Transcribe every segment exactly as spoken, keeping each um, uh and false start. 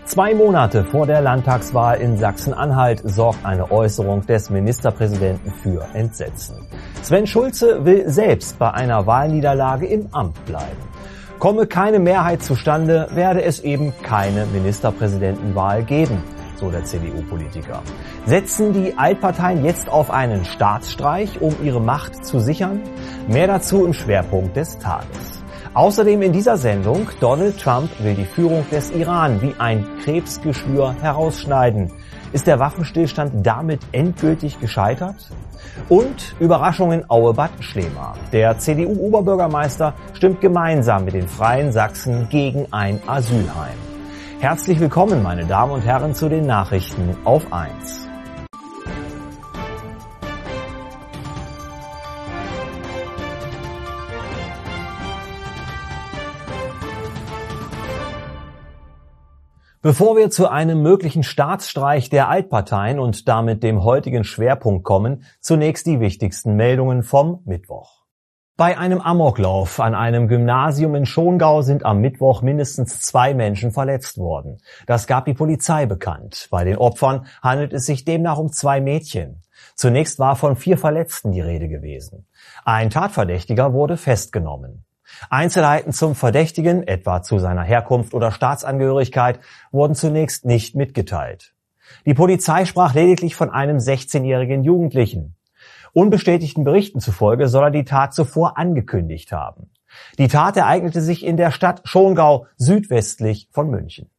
Zwei Monate vor der Landtagswahl in Sachsen-Anhalt sorgt eine Äußerung des Ministerpräsidenten für Entsetzen. Sven Schulze will selbst bei einer Wahlniederlage im Amt bleiben. Komme keine Mehrheit zustande, werde es eben keine Ministerpräsidentenwahl geben, so der C D U-Politiker. Setzen die Altparteien jetzt auf einen Staatsstreich, um ihre Macht zu sichern? Mehr dazu im Schwerpunkt des Tages. Außerdem in dieser Sendung: Donald Trump will die Führung des Iran wie ein Krebsgeschwür herausschneiden. Ist der Waffenstillstand damit endgültig gescheitert? Und Überraschung in Auebad Schlema. Der C D U-Oberbürgermeister stimmt gemeinsam mit den Freien Sachsen gegen ein Asylheim. Herzlich willkommen, meine Damen und Herren, zu den Nachrichten auf eins. Bevor wir zu einem möglichen Staatsstreich der Altparteien und damit dem heutigen Schwerpunkt kommen, zunächst die wichtigsten Meldungen vom Mittwoch. Bei einem Amoklauf an einem Gymnasium in Schongau sind am Mittwoch mindestens zwei Menschen verletzt worden. Das gab die Polizei bekannt. Bei den Opfern handelt es sich demnach um zwei Mädchen. Zunächst war von vier Verletzten die Rede gewesen. Ein Tatverdächtiger wurde festgenommen. Einzelheiten zum Verdächtigen, etwa zu seiner Herkunft oder Staatsangehörigkeit, wurden zunächst nicht mitgeteilt. Die Polizei sprach lediglich von einem sechzehnjährigen Jugendlichen. Unbestätigten Berichten zufolge soll er die Tat zuvor angekündigt haben. Die Tat ereignete sich in der Stadt Schongau, südwestlich von München.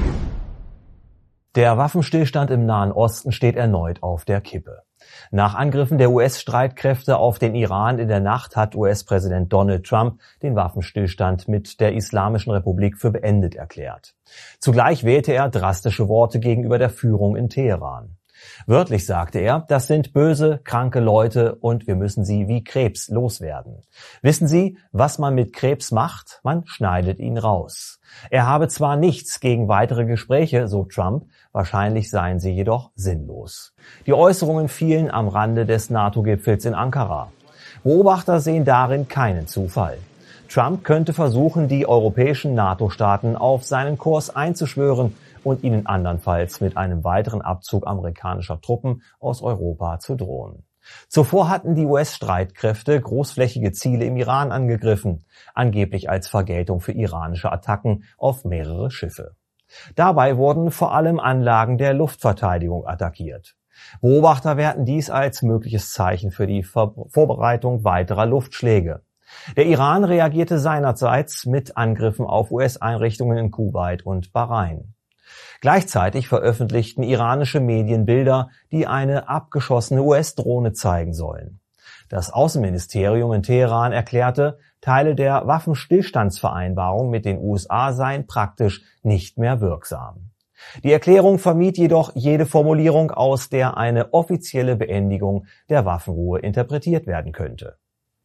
Der Waffenstillstand im Nahen Osten steht erneut auf der Kippe. Nach Angriffen der U S-Streitkräfte auf den Iran in der Nacht hat U S-Präsident Donald Trump den Waffenstillstand mit der Islamischen Republik für beendet erklärt. Zugleich wählte er drastische Worte gegenüber der Führung in Teheran. Wörtlich sagte er, das sind böse, kranke Leute und wir müssen sie wie Krebs loswerden. Wissen Sie, was man mit Krebs macht? Man schneidet ihn raus. Er habe zwar nichts gegen weitere Gespräche, so Trump, wahrscheinlich seien sie jedoch sinnlos. Die Äußerungen fielen am Rande des NATO-Gipfels in Ankara. Beobachter sehen darin keinen Zufall. Trump könnte versuchen, die europäischen NATO-Staaten auf seinen Kurs einzuschwören und ihnen andernfalls mit einem weiteren Abzug amerikanischer Truppen aus Europa zu drohen. Zuvor hatten die U S-Streitkräfte großflächige Ziele im Iran angegriffen, angeblich als Vergeltung für iranische Attacken auf mehrere Schiffe. Dabei wurden vor allem Anlagen der Luftverteidigung attackiert. Beobachter werten dies als mögliches Zeichen für die Ver- Vorbereitung weiterer Luftschläge. Der Iran reagierte seinerseits mit Angriffen auf U S-Einrichtungen in Kuwait und Bahrain. Gleichzeitig veröffentlichten iranische Medien Bilder, die eine abgeschossene U S-Drohne zeigen sollen. Das Außenministerium in Teheran erklärte, Teile der Waffenstillstandsvereinbarung mit den U S A seien praktisch nicht mehr wirksam. Die Erklärung vermied jedoch jede Formulierung, aus der eine offizielle Beendigung der Waffenruhe interpretiert werden könnte.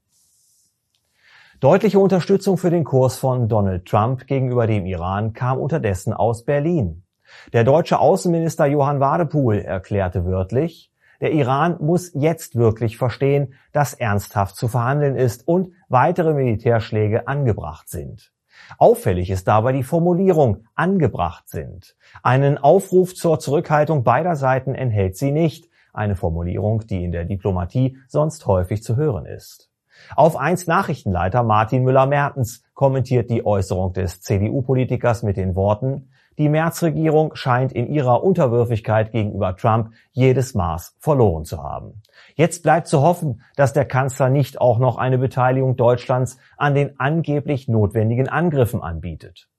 Deutliche Unterstützung für den Kurs von Donald Trump gegenüber dem Iran kam unterdessen aus Berlin. Der deutsche Außenminister Johann Wadephul erklärte wörtlich, der Iran muss jetzt wirklich verstehen, dass ernsthaft zu verhandeln ist und weitere Militärschläge angebracht sind. Auffällig ist dabei die Formulierung angebracht sind. Einen Aufruf zur Zurückhaltung beider Seiten enthält sie nicht, eine Formulierung, die in der Diplomatie sonst häufig zu hören ist. Auf eins Nachrichtenleiter Martin Müller-Mertens kommentiert die Äußerung des C D U-Politikers mit den Worten: Die Merz-Regierung scheint in ihrer Unterwürfigkeit gegenüber Trump jedes Maß verloren zu haben. Jetzt bleibt zu hoffen, dass der Kanzler nicht auch noch eine Beteiligung Deutschlands an den angeblich notwendigen Angriffen anbietet.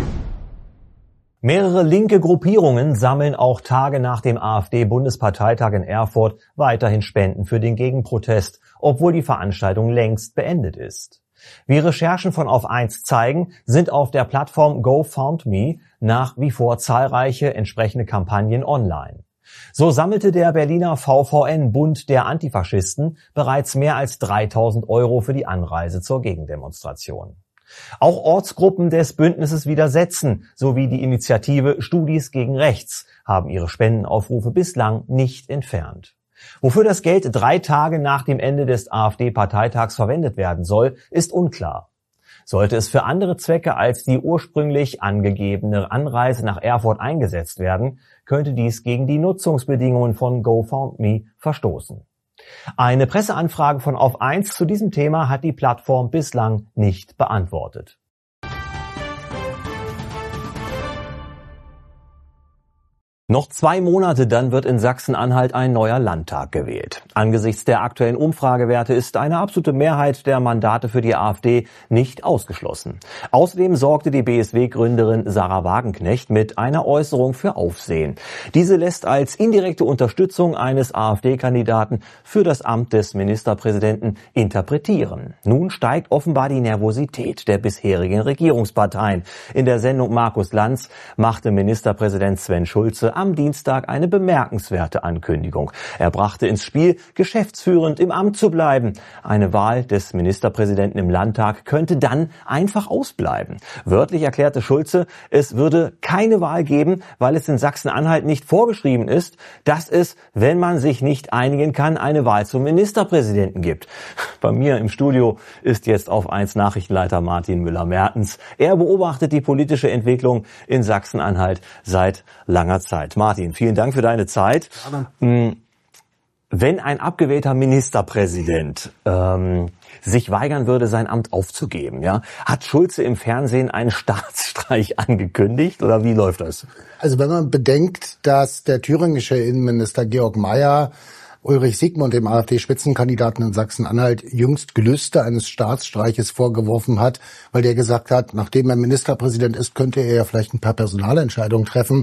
Mehrere linke Gruppierungen sammeln auch Tage nach dem AfD-Bundesparteitag in Erfurt weiterhin Spenden für den Gegenprotest, obwohl die Veranstaltung längst beendet ist. Wie Recherchen von Auf eins zeigen, sind auf der Plattform GoFundMe nach wie vor zahlreiche entsprechende Kampagnen online. So sammelte der Berliner V V N Bund der Antifaschisten bereits mehr als dreitausend Euro für die Anreise zur Gegendemonstration. Auch Ortsgruppen des Bündnisses Widersetzen sowie die Initiative Studis gegen Rechts haben ihre Spendenaufrufe bislang nicht entfernt. Wofür das Geld drei Tage nach dem Ende des AfD-Parteitags verwendet werden soll, ist unklar. Sollte es für andere Zwecke als die ursprünglich angegebene Anreise nach Erfurt eingesetzt werden, könnte dies gegen die Nutzungsbedingungen von GoFundMe verstoßen. Eine Presseanfrage von Auf eins zu diesem Thema hat die Plattform bislang nicht beantwortet. Noch zwei Monate, dann wird in Sachsen-Anhalt ein neuer Landtag gewählt. Angesichts der aktuellen Umfragewerte ist eine absolute Mehrheit der Mandate für die AfD nicht ausgeschlossen. Außerdem sorgte die B S W-Gründerin Sarah Wagenknecht mit einer Äußerung für Aufsehen. Diese lässt als indirekte Unterstützung eines AfD-Kandidaten für das Amt des Ministerpräsidenten interpretieren. Nun steigt offenbar die Nervosität der bisherigen Regierungsparteien. In der Sendung Markus Lanz machte Ministerpräsident Sven Schulze am Dienstag eine bemerkenswerte Ankündigung. Er brachte ins Spiel, geschäftsführend im Amt zu bleiben. Eine Wahl des Ministerpräsidenten im Landtag könnte dann einfach ausbleiben. Wörtlich erklärte Schulze, es würde keine Wahl geben, weil es in Sachsen-Anhalt nicht vorgeschrieben ist, dass es, wenn man sich nicht einigen kann, eine Wahl zum Ministerpräsidenten gibt. Bei mir im Studio ist jetzt Auf eins Nachrichtenleiter Martin Müller-Mertens. Er beobachtet die politische Entwicklung in Sachsen-Anhalt seit langer Zeit. Martin, vielen Dank für deine Zeit. Gerne. Wenn ein abgewählter Ministerpräsident ähm, sich weigern würde, sein Amt aufzugeben, ja, hat Schulze im Fernsehen einen Staatsstreich angekündigt oder wie läuft das? Also wenn man bedenkt, dass der thüringische Innenminister Georg Mayer Ulrich Siegmund, dem AfD-Spitzenkandidaten in Sachsen-Anhalt, jüngst Gelüste eines Staatsstreiches vorgeworfen hat, weil der gesagt hat, nachdem er Ministerpräsident ist, könnte er ja vielleicht ein paar Personalentscheidungen treffen.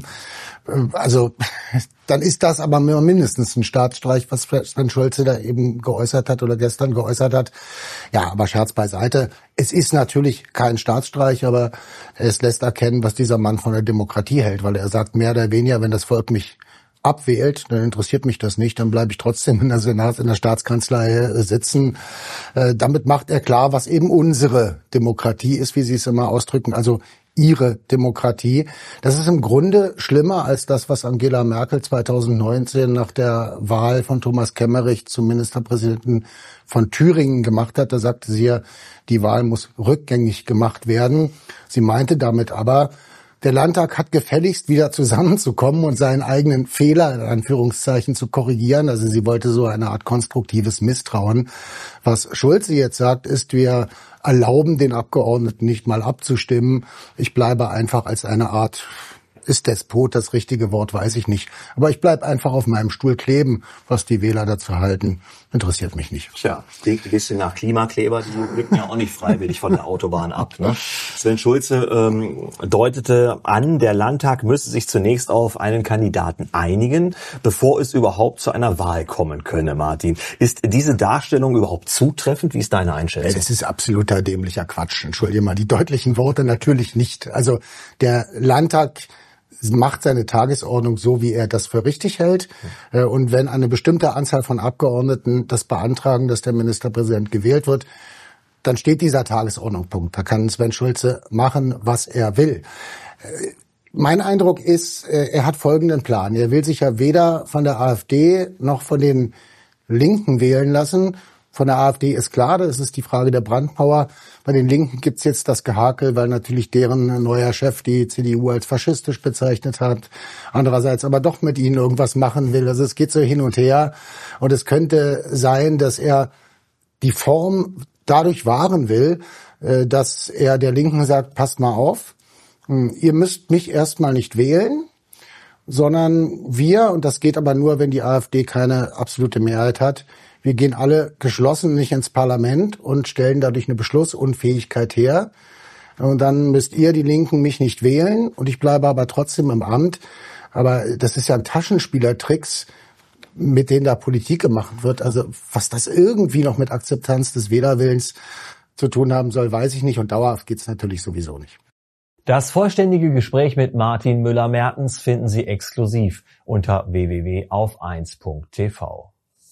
Also dann ist das aber mindestens ein Staatsstreich, was Sven Schulze da eben geäußert hat oder gestern geäußert hat. Ja, aber Scherz beiseite. Es ist natürlich kein Staatsstreich, aber es lässt erkennen, was dieser Mann von der Demokratie hält, weil er sagt, mehr oder weniger, wenn das Volk mich abwählt, dann interessiert mich das nicht, dann bleibe ich trotzdem in der Senat, in der Staatskanzlei sitzen. Äh, damit macht er klar, was eben unsere Demokratie ist, wie Sie es immer ausdrücken, also ihre Demokratie. Das ist im Grunde schlimmer als das, was Angela Merkel zweitausendneunzehn nach der Wahl von Thomas Kemmerich zum Ministerpräsidenten von Thüringen gemacht hat. Da sagte sie ja, die Wahl muss rückgängig gemacht werden. Sie meinte damit aber, der Landtag hat gefälligst wieder zusammenzukommen und seinen eigenen Fehler in Anführungszeichen zu korrigieren. Also sie wollte so eine Art konstruktives Misstrauen. Was Schulze jetzt sagt, ist, wir erlauben den Abgeordneten nicht mal abzustimmen. Ich bleibe einfach als eine Art, ist Despot das richtige Wort, weiß ich nicht. Aber ich bleibe einfach auf meinem Stuhl kleben. Was die Wähler dazu halten, interessiert mich nicht. Tja, klingt ein bisschen nach Klimakleber, die rücken ja auch nicht freiwillig von der Autobahn ab. Ne? Sven Schulze ähm, deutete an, der Landtag müsse sich zunächst auf einen Kandidaten einigen, bevor es überhaupt zu einer Wahl kommen könne, Martin. Ist diese Darstellung überhaupt zutreffend? Wie ist deine Einschätzung? Das ist absoluter dämlicher Quatsch. Entschuldige mal, die deutlichen Worte natürlich nicht. Also der Landtag macht seine Tagesordnung so, wie er das für richtig hält. Und wenn eine bestimmte Anzahl von Abgeordneten das beantragen, dass der Ministerpräsident gewählt wird, dann steht dieser Tagesordnungspunkt. Da kann Sven Schulze machen, was er will. Mein Eindruck ist, er hat folgenden Plan. Er will sich ja weder von der AfD noch von den Linken wählen lassen. Von der AfD ist klar, das ist die Frage der Brandmauer. Bei den Linken gibt's jetzt das Gehakel, weil natürlich deren neuer Chef die C D U als faschistisch bezeichnet hat, andererseits aber doch mit ihnen irgendwas machen will. Also es geht so hin und her. Und es könnte sein, dass er die Form dadurch wahren will, dass er der Linken sagt, passt mal auf, ihr müsst mich erstmal nicht wählen, sondern wir, und das geht aber nur, wenn die AfD keine absolute Mehrheit hat, wir gehen alle geschlossen nicht ins Parlament und stellen dadurch eine Beschlussunfähigkeit her. Und dann müsst ihr, die Linken, mich nicht wählen und ich bleibe aber trotzdem im Amt. Aber das ist ja ein Taschenspielertricks, mit denen da Politik gemacht wird. Also was das irgendwie noch mit Akzeptanz des Wählerwillens zu tun haben soll, weiß ich nicht. Und dauerhaft geht's natürlich sowieso nicht. Das vollständige Gespräch mit Martin Müller-Mertens finden Sie exklusiv unter w w w punkt auf eins punkt t v.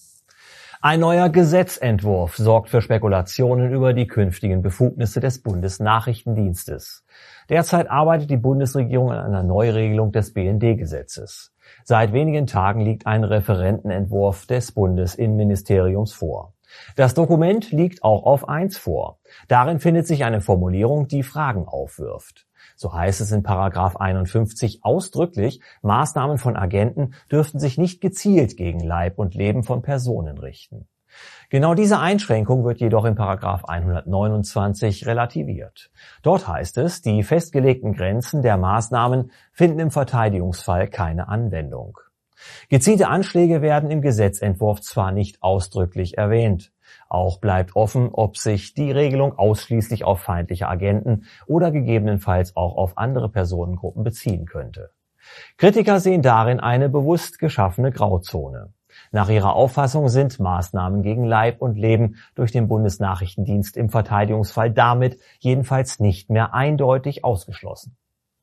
Ein neuer Gesetzentwurf sorgt für Spekulationen über die künftigen Befugnisse des Bundesnachrichtendienstes. Derzeit arbeitet die Bundesregierung an einer Neuregelung des B N D-Gesetzes. Seit wenigen Tagen liegt ein Referentenentwurf des Bundesinnenministeriums vor. Das Dokument liegt auch auf eins vor. Darin findet sich eine Formulierung, die Fragen aufwirft. So heißt es in Paragraph einundfünfzig ausdrücklich, Maßnahmen von Agenten dürften sich nicht gezielt gegen Leib und Leben von Personen richten. Genau diese Einschränkung wird jedoch in Paragraph hundertneunundzwanzig relativiert. Dort heißt es, die festgelegten Grenzen der Maßnahmen finden im Verteidigungsfall keine Anwendung. Gezielte Anschläge werden im Gesetzentwurf zwar nicht ausdrücklich erwähnt. Auch bleibt offen, ob sich die Regelung ausschließlich auf feindliche Agenten oder gegebenenfalls auch auf andere Personengruppen beziehen könnte. Kritiker sehen darin eine bewusst geschaffene Grauzone. Nach ihrer Auffassung sind Maßnahmen gegen Leib und Leben durch den Bundesnachrichtendienst im Verteidigungsfall damit jedenfalls nicht mehr eindeutig ausgeschlossen.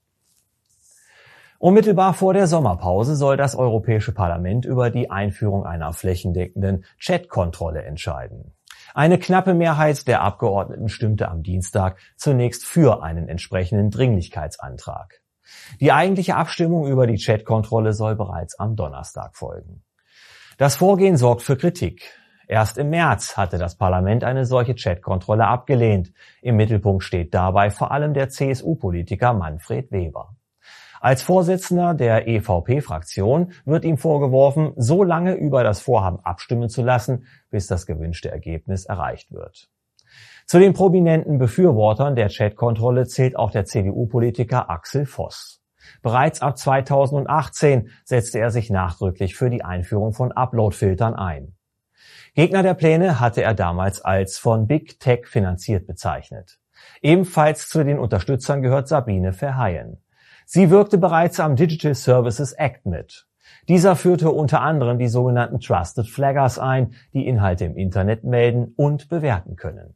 Unmittelbar vor der Sommerpause soll das Europäische Parlament über die Einführung einer flächendeckenden Chatkontrolle entscheiden. Eine knappe Mehrheit der Abgeordneten stimmte am Dienstag zunächst für einen entsprechenden Dringlichkeitsantrag. Die eigentliche Abstimmung über die Chatkontrolle soll bereits am Donnerstag folgen. Das Vorgehen sorgt für Kritik. Erst im März hatte das Parlament eine solche Chatkontrolle abgelehnt. Im Mittelpunkt steht dabei vor allem der C S U-Politiker Manfred Weber. Als Vorsitzender der E V P-Fraktion wird ihm vorgeworfen, so lange über das Vorhaben abstimmen zu lassen, bis das gewünschte Ergebnis erreicht wird. Zu den prominenten Befürwortern der Chatkontrolle zählt auch der C D U-Politiker Axel Voss. Bereits ab zweitausendachtzehn setzte er sich nachdrücklich für die Einführung von Upload-Filtern ein. Gegner der Pläne hatte er damals als von Big Tech finanziert bezeichnet. Ebenfalls zu den Unterstützern gehört Sabine Verheyen. Sie wirkte bereits am Digital Services Act mit. Dieser führte unter anderem die sogenannten Trusted Flaggers ein, die Inhalte im Internet melden und bewerten können.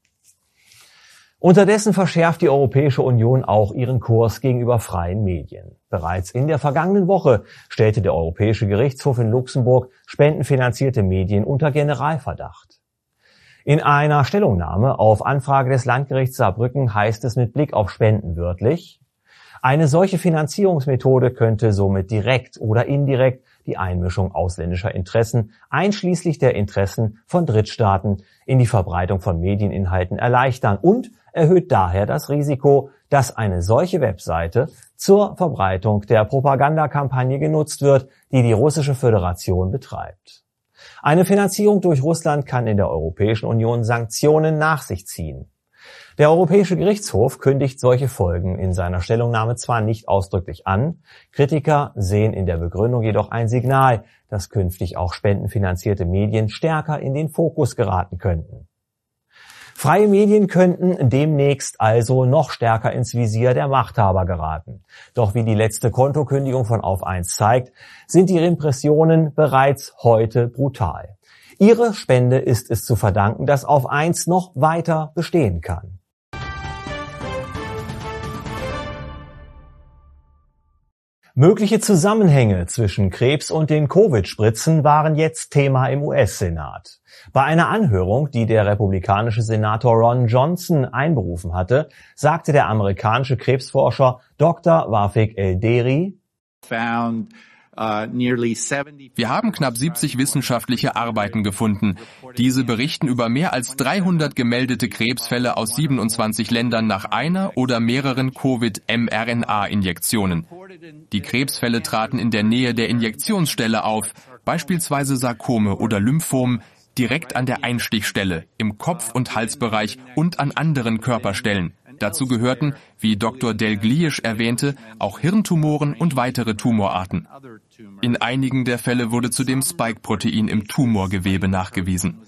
Unterdessen verschärft die Europäische Union auch ihren Kurs gegenüber freien Medien. Bereits in der vergangenen Woche stellte der Europäische Gerichtshof in Luxemburg spendenfinanzierte Medien unter Generalverdacht. In einer Stellungnahme auf Anfrage des Landgerichts Saarbrücken heißt es mit Blick auf Spenden wörtlich: Eine solche Finanzierungsmethode könnte somit direkt oder indirekt die Einmischung ausländischer Interessen, einschließlich der Interessen von Drittstaaten, in die Verbreitung von Medieninhalten erleichtern und erhöht daher das Risiko, dass eine solche Webseite zur Verbreitung der Propagandakampagne genutzt wird, die die Russische Föderation betreibt. Eine Finanzierung durch Russland kann in der Europäischen Union Sanktionen nach sich ziehen. Der Europäische Gerichtshof kündigt solche Folgen in seiner Stellungnahme zwar nicht ausdrücklich an, Kritiker sehen in der Begründung jedoch ein Signal, dass künftig auch spendenfinanzierte Medien stärker in den Fokus geraten könnten. Freie Medien könnten demnächst also noch stärker ins Visier der Machthaber geraten. Doch wie die letzte Kontokündigung von Auf eins zeigt, sind die Repressionen bereits heute brutal. Ihre Spende ist es zu verdanken, dass Auf eins noch weiter bestehen kann. Mögliche Zusammenhänge zwischen Krebs und den Covid-Spritzen waren jetzt Thema im U S-Senat. Bei einer Anhörung, die der republikanische Senator Ron Johnson einberufen hatte, sagte der amerikanische Krebsforscher Doktor Wafik El-Deri: Wir haben knapp siebzig wissenschaftliche Arbeiten gefunden. Diese berichten über mehr als dreihundert gemeldete Krebsfälle aus siebenundzwanzig Ländern nach einer oder mehreren Covid-M R N A-Injektionen. Die Krebsfälle traten in der Nähe der Injektionsstelle auf, beispielsweise Sarkome oder Lymphomen, direkt an der Einstichstelle, im Kopf- und Halsbereich und an anderen Körperstellen. Dazu gehörten, wie Doktor Delglish erwähnte, auch Hirntumoren und weitere Tumorarten. In einigen der Fälle wurde zudem Spike-Protein im Tumorgewebe nachgewiesen.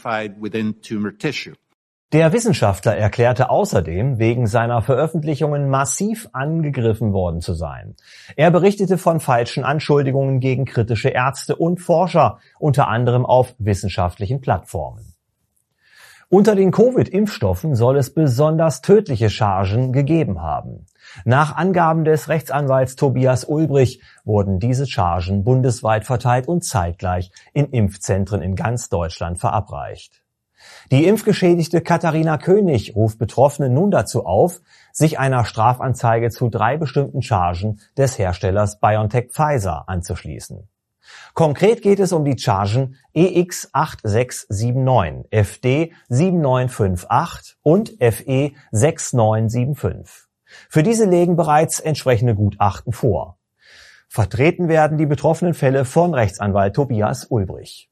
Der Wissenschaftler erklärte außerdem, wegen seiner Veröffentlichungen massiv angegriffen worden zu sein. Er berichtete von falschen Anschuldigungen gegen kritische Ärzte und Forscher, unter anderem auf wissenschaftlichen Plattformen. Unter den Covid-Impfstoffen soll es besonders tödliche Chargen gegeben haben. Nach Angaben des Rechtsanwalts Tobias Ulbrich wurden diese Chargen bundesweit verteilt und zeitgleich in Impfzentren in ganz Deutschland verabreicht. Die Impfgeschädigte Katharina König ruft Betroffene nun dazu auf, sich einer Strafanzeige zu drei bestimmten Chargen des Herstellers BioNTech Pfizer anzuschließen. Konkret geht es um die Chargen E X acht sechs sieben neun, F D sieben neun fünf acht und F E sechs neun sieben fünf. Für diese legen bereits entsprechende Gutachten vor. Vertreten werden die betroffenen Fälle von Rechtsanwalt Tobias Ulbrich.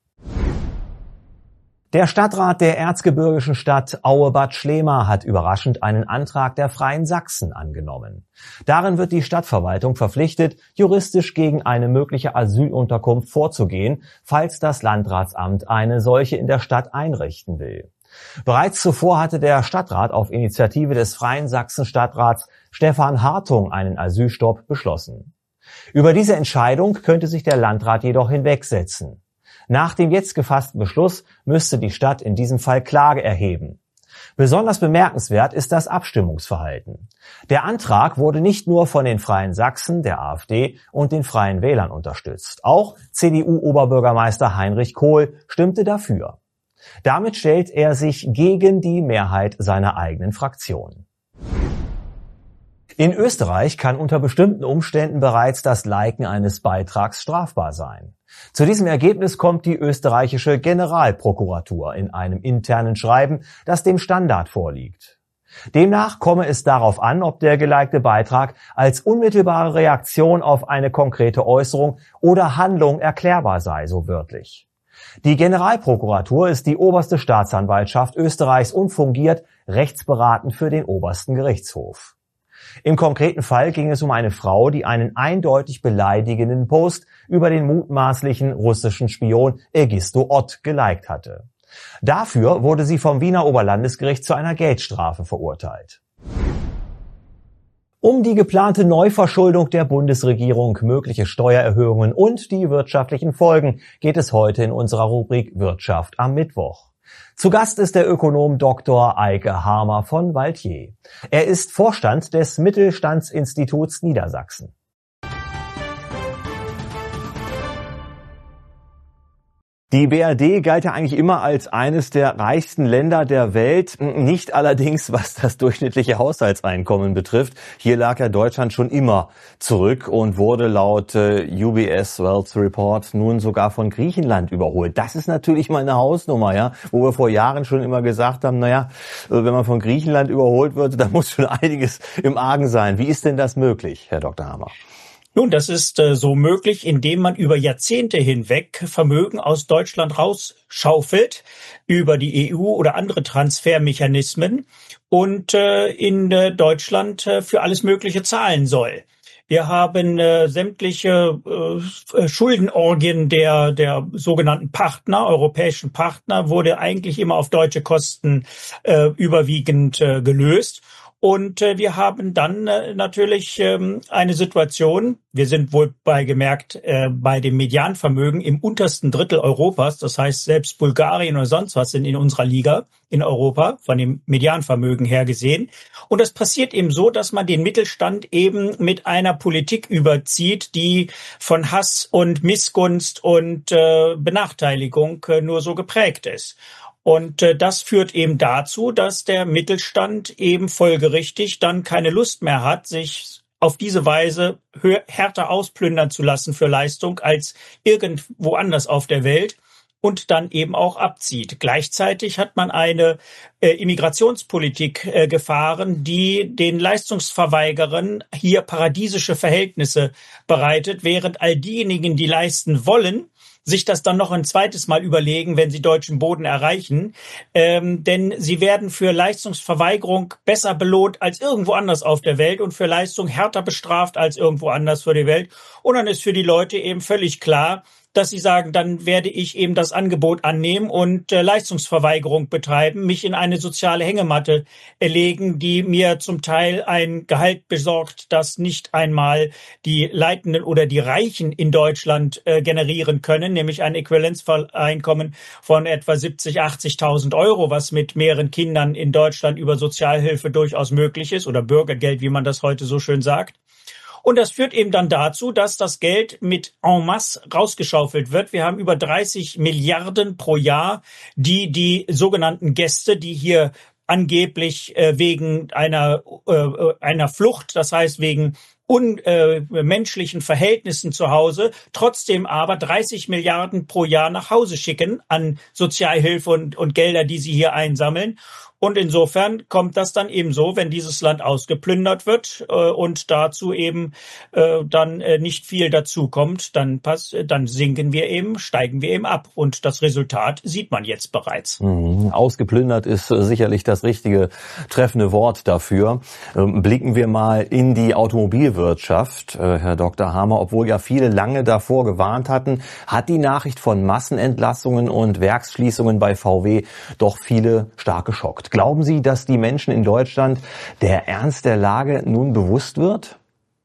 Der Stadtrat der erzgebirgischen Stadt Aue-Bad Schlema hat überraschend einen Antrag der Freien Sachsen angenommen. Darin wird die Stadtverwaltung verpflichtet, juristisch gegen eine mögliche Asylunterkunft vorzugehen, falls das Landratsamt eine solche in der Stadt einrichten will. Bereits zuvor hatte der Stadtrat auf Initiative des Freien Sachsen-Stadtrats Stefan Hartung einen Asylstopp beschlossen. Über diese Entscheidung könnte sich der Landrat jedoch hinwegsetzen. Nach dem jetzt gefassten Beschluss müsste die Stadt in diesem Fall Klage erheben. Besonders bemerkenswert ist das Abstimmungsverhalten. Der Antrag wurde nicht nur von den Freien Sachsen, der AfD und den Freien Wählern unterstützt. Auch C D U-Oberbürgermeister Heinrich Kohl stimmte dafür. Damit stellt er sich gegen die Mehrheit seiner eigenen Fraktion. In Österreich kann unter bestimmten Umständen bereits das Liken eines Beitrags strafbar sein. Zu diesem Ergebnis kommt die österreichische Generalprokuratur in einem internen Schreiben, das dem Standard vorliegt. Demnach komme es darauf an, ob der gelikte Beitrag als unmittelbare Reaktion auf eine konkrete Äußerung oder Handlung erklärbar sei, so wörtlich. Die Generalprokuratur ist die oberste Staatsanwaltschaft Österreichs und fungiert rechtsberatend für den obersten Gerichtshof. Im konkreten Fall ging es um eine Frau, die einen eindeutig beleidigenden Post über den mutmaßlichen russischen Spion Egisto Ott geliked hatte. Dafür wurde sie vom Wiener Oberlandesgericht zu einer Geldstrafe verurteilt. Um die geplante Neuverschuldung der Bundesregierung, mögliche Steuererhöhungen und die wirtschaftlichen Folgen geht es heute in unserer Rubrik Wirtschaft am Mittwoch. Zu Gast ist der Ökonom Doktor Eike Harmer von Valtier. Er ist Vorstand des Mittelstandsinstituts Niedersachsen. Die B R D galt ja eigentlich immer als eines der reichsten Länder der Welt, nicht allerdings was das durchschnittliche Haushaltseinkommen betrifft. Hier lag ja Deutschland schon immer zurück und wurde laut U B S Wealth Report nun sogar von Griechenland überholt. Das ist natürlich mal eine Hausnummer, ja, wo wir vor Jahren schon immer gesagt haben, naja, wenn man von Griechenland überholt wird, dann muss schon einiges im Argen sein. Wie ist denn das möglich, Herr Doktor Harmer? Nun, das ist äh, so möglich, indem man über Jahrzehnte hinweg Vermögen aus Deutschland rausschaufelt, über die E U oder andere Transfermechanismen und äh, in äh, Deutschland äh, für alles Mögliche zahlen soll. Wir haben äh, sämtliche äh, Schuldenorgien der der sogenannten Partner, europäischen Partner, wurde eigentlich immer auf deutsche Kosten äh, überwiegend äh, gelöst. Und äh, wir haben dann äh, natürlich ähm, eine Situation, wir sind wohl beigemerkt äh, bei dem Medianvermögen im untersten Drittel Europas, das heißt selbst Bulgarien oder sonst was sind in unserer Liga in Europa, von dem Medianvermögen her gesehen. Und das passiert eben so, dass man den Mittelstand eben mit einer Politik überzieht, die von Hass und Missgunst und äh, Benachteiligung äh, nur so geprägt ist. Und äh, das führt eben dazu, dass der Mittelstand eben folgerichtig dann keine Lust mehr hat, sich auf diese Weise hö- härter ausplündern zu lassen für Leistung als irgendwo anders auf der Welt und dann eben auch abzieht. Gleichzeitig hat man eine äh, Immigrationspolitik äh, gefahren, die den Leistungsverweigerern hier paradiesische Verhältnisse bereitet, während all diejenigen, die leisten wollen, sich das dann noch ein zweites Mal überlegen, wenn sie deutschen Boden erreichen. Ähm, denn sie werden für Leistungsverweigerung besser belohnt als irgendwo anders auf der Welt und für Leistung härter bestraft als irgendwo anders für die Welt. Und dann ist für die Leute eben völlig klar, dass sie sagen, dann werde ich eben das Angebot annehmen und äh, Leistungsverweigerung betreiben, mich in eine soziale Hängematte äh, legen, die mir zum Teil ein Gehalt besorgt, das nicht einmal die Leitenden oder die Reichen in Deutschland äh, generieren können, nämlich ein Äquivalenzeinkommen von etwa siebzig, achtzigtausend Euro, was mit mehreren Kindern in Deutschland über Sozialhilfe durchaus möglich ist oder Bürgergeld, wie man das heute so schön sagt. Und das führt eben dann dazu, dass das Geld mit en masse rausgeschaufelt wird. Wir haben über dreißig Milliarden pro Jahr, die die sogenannten Gäste, die hier angeblich äh, wegen einer äh, einer Flucht, das heißt wegen unmenschlichen äh, Verhältnissen zu Hause, trotzdem aber dreißig Milliarden pro Jahr nach Hause schicken an Sozialhilfe und, und Gelder, die sie hier einsammeln. Und insofern kommt das dann eben so, wenn dieses Land ausgeplündert wird äh, und dazu eben äh, dann äh, nicht viel dazu kommt, dann, pass, dann sinken wir eben, steigen wir eben ab. Und das Resultat sieht man jetzt bereits. Mhm. Ausgeplündert ist äh, sicherlich das richtige, treffende Wort dafür. Ähm, blicken wir mal in die Automobilwirtschaft, äh, Herr Doktor Hamer. Obwohl ja viele lange davor gewarnt hatten, hat die Nachricht von Massenentlassungen und Werksschließungen bei V W doch viele stark geschockt. Glauben Sie, dass die Menschen in Deutschland der Ernst der Lage nun bewusst wird?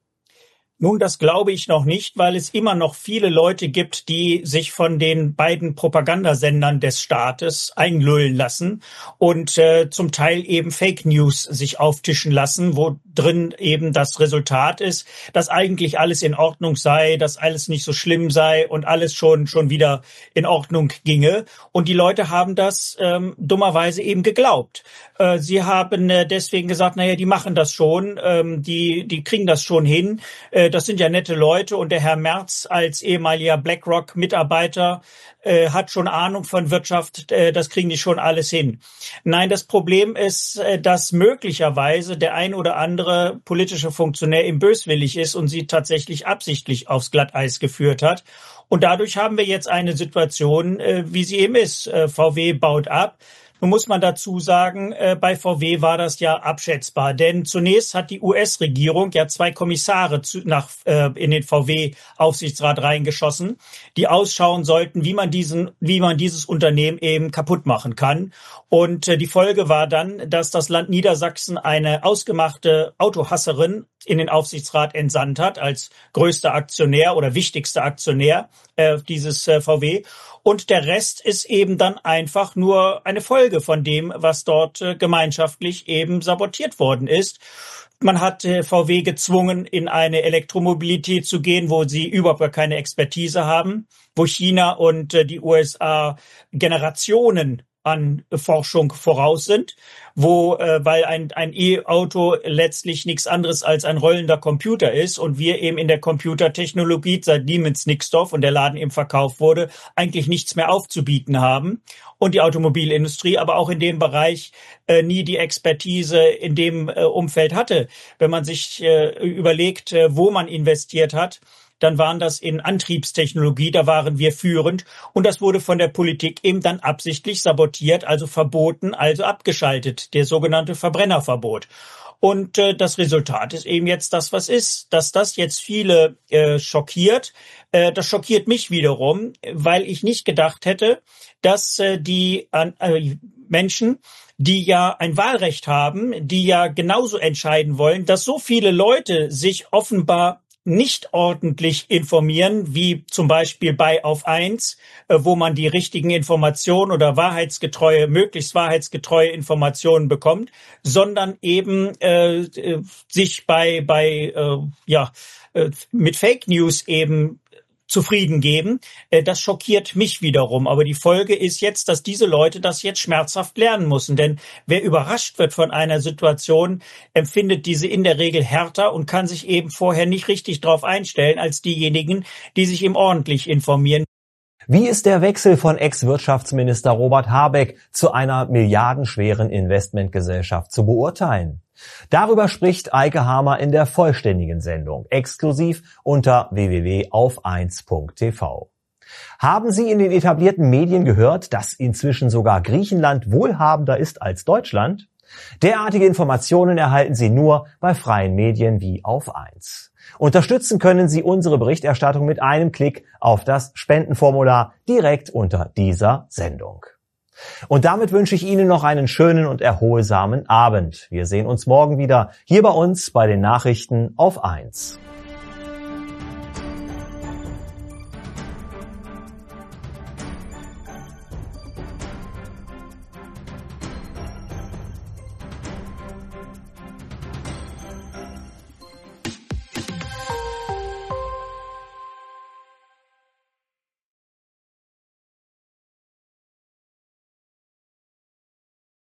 Nun, das glaube ich noch nicht, weil es immer noch viele Leute gibt, die sich von den beiden Propagandasendern des Staates einlullen lassen und äh, zum Teil eben Fake News sich auftischen lassen, wo drin eben das Resultat ist, dass eigentlich alles in Ordnung sei, dass alles nicht so schlimm sei und alles schon schon wieder in Ordnung ginge. Und die Leute haben das ähm, dummerweise eben geglaubt. Äh, sie haben äh, deswegen gesagt, naja, die machen das schon, ähm, die die kriegen das schon hin. Äh, Das sind ja nette Leute und der Herr Merz als ehemaliger BlackRock-Mitarbeiter äh, hat schon Ahnung von Wirtschaft, äh, das kriegen die schon alles hin. Nein, das Problem ist, äh, dass möglicherweise der ein oder andere politische Funktionär ihm böswillig ist und sie tatsächlich absichtlich aufs Glatteis geführt hat. Und dadurch haben wir jetzt eine Situation, äh, wie sie eben ist. Äh, V W baut ab. Nun muss man dazu sagen, äh, bei V W war das ja abschätzbar, denn zunächst hat die U S-Regierung ja zwei Kommissare zu, nach äh, in den V W-Aufsichtsrat reingeschossen, die ausschauen sollten, wie man diesen, wie man dieses Unternehmen eben kaputt machen kann. Und äh, die Folge war dann, dass das Land Niedersachsen eine ausgemachte Autohasserin in den Aufsichtsrat entsandt hat als größter Aktionär oder wichtigster Aktionär äh, dieses äh, V W. Und der Rest ist eben dann einfach nur eine Folge von dem, was dort äh, gemeinschaftlich eben sabotiert worden ist. Man hat äh, V W gezwungen, in eine Elektromobilität zu gehen, wo sie überhaupt gar keine Expertise haben, wo China und äh, die U S A Generationen an Forschung voraus sind, wo, äh, weil ein, ein E-Auto letztlich nichts anderes als ein rollender Computer ist und wir eben in der Computertechnologie, seitdem in Nixdorf und der Laden eben verkauft wurde, eigentlich nichts mehr aufzubieten haben. Und die Automobilindustrie aber auch in dem Bereich äh, nie die Expertise in dem äh, Umfeld hatte. Wenn man sich äh, überlegt, äh, wo man investiert hat, dann waren das in Antriebstechnologie, da waren wir führend und das wurde von der Politik eben dann absichtlich sabotiert, also verboten, also abgeschaltet, der sogenannte Verbrennerverbot. Und äh, das Resultat ist eben jetzt das, was ist, dass das jetzt viele äh, schockiert. Äh, das schockiert mich wiederum, weil ich nicht gedacht hätte, dass äh, die äh, Menschen, die ja ein Wahlrecht haben, die ja genauso entscheiden wollen, dass so viele Leute sich offenbar nicht ordentlich informieren, wie zum Beispiel bei Auf eins, wo man die richtigen Informationen oder wahrheitsgetreue, möglichst wahrheitsgetreue Informationen bekommt, sondern eben äh, sich bei bei äh, ja äh, mit Fake News eben zufrieden geben. Das schockiert mich wiederum. Aber die Folge ist jetzt, dass diese Leute das jetzt schmerzhaft lernen müssen. Denn wer überrascht wird von einer Situation, empfindet diese in der Regel härter und kann sich eben vorher nicht richtig darauf einstellen als diejenigen, die sich eben ordentlich informieren. Wie ist der Wechsel von Ex-Wirtschaftsminister Robert Habeck zu einer milliardenschweren Investmentgesellschaft zu beurteilen? Darüber spricht Eike Hamer in der vollständigen Sendung, exklusiv unter w w w punkt auf eins punkt t v. Haben Sie in den etablierten Medien gehört, dass inzwischen sogar Griechenland wohlhabender ist als Deutschland? Derartige Informationen erhalten Sie nur bei freien Medien wie Auf eins. Unterstützen können Sie unsere Berichterstattung mit einem Klick auf das Spendenformular direkt unter dieser Sendung. Und damit wünsche ich Ihnen noch einen schönen und erholsamen Abend. Wir sehen uns morgen wieder hier bei uns bei den Nachrichten auf eins.